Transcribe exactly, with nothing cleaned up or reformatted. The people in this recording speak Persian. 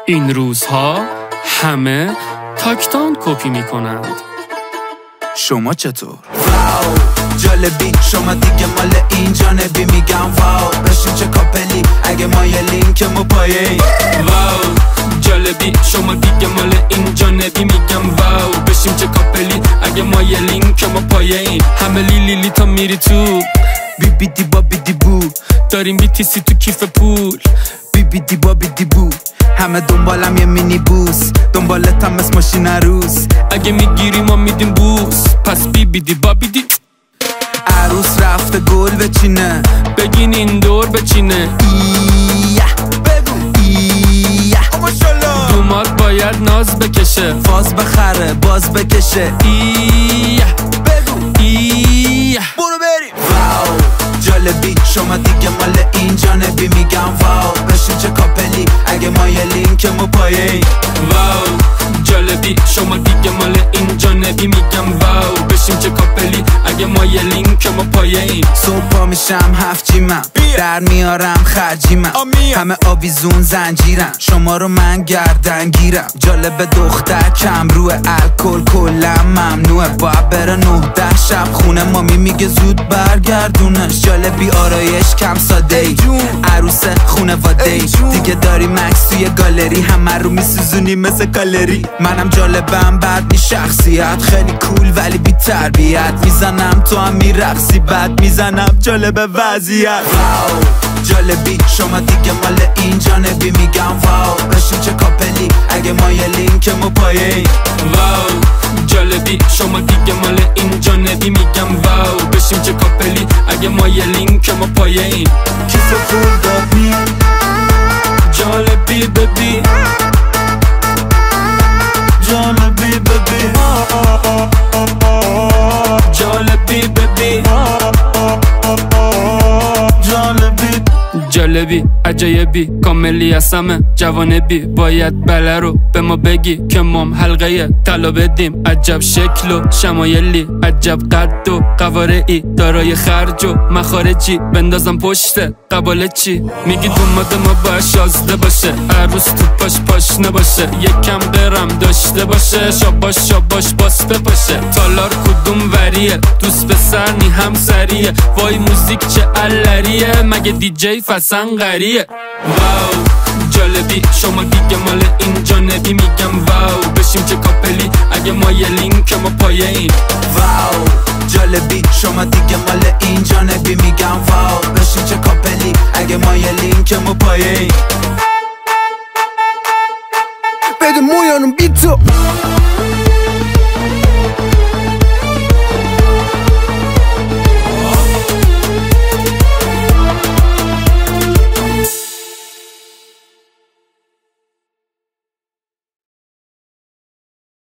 این روزها همه تاکتان کپی میکنند. شما چطور؟ واو جالبی شما دیگه مال این جانبی میگم واو بشین چه کاپلی اگه ما یه لینک مو پایه. واو جالبی شما دیگه مال این جانبی میگم واو بشین چه کاپلی اگه ما یه لینک مو پایه. همه لیلی لی تا میری تو بی بی دی با بی دی بو داریم بی تی سی تو کیف پول. بی بی دی با بی دی بو همه دنبالم یه مینی بوس دنبالتم مثل ماشین عروس. اگه میگیری ما میدیم بوس پس بی بی دی با بی دی. عروس رفته گل بچینه بگین این دور بچینه. ایه بگو ایه دومات باید ناز بکشه فاز بخره باز بکشه. ایه بگو ایه برو بریم. واو جالبی شما دیگه مال این جانبی میگم واو بشین چه کاپلی اگه ما یه لینک مو پایه. واو جالبی شما دیگه مال این جانبی میگم واو بشین چه کاپلی اگه ما یه لینک مو پایه. صبح پا میشم هفت جیمم در میارم خرجیمم همه آویزون زنجیرم شما رو من گردن گیرم. جالب دختر کم روی الکل کلم ممنوعه باید بره نه ده شب خونه مامی میگه زود برگردونش. جالبی آرایش کم ساده ای عروس خونه واده ای دیگه داری مکس توی گالری همه رو میسوزونی مثل کالری. منم جالبم بعد نی شخصیت خیلی کول ولی بی تربیت میزنم تو هم میرقصی بعد میزنم جالب وضعیت. واو جالبی شما دیگه مال این جانبی میگم واو بشین چه کاپلی اگه ما یه لینک مو پایه. واو جالبی شما دیگه مال این جانبی میگم واو بشین چه کاپلی اگه ما یه لینک مو پایه. کیسه فول دابی جالبی ببی جالبی ببی جالبی ببی جالبی جالبی عجایبی کاملی از همه جوانبی باید بله رو به ما بگی که مام حلقه طلا بدیم. عجب شکل و شمایلی عجب قد و قوارعی دارای خرج و مخارجی بندازم پشت قباله چی میگی دوماد ما باید شازده باشه عروس تو پاش پاش نباشه یکم قرم داشته باشه شاباش شاباش باسته باشه. تالار کدوم وریه دوست پسر نی هم سریه وای موزیک چه علریه مگه دی جی فسن غریه. واو جالبی شما دیگه مال این جانبی میگم واو بشیم چه کاپلی اگه ما یه لینک ما پایه این. واو جالبی شما دیگه مال این جانبی میگم واو بشین چه کاپلی اگه ما یه لینک مو پایه. بده مویانم بی تو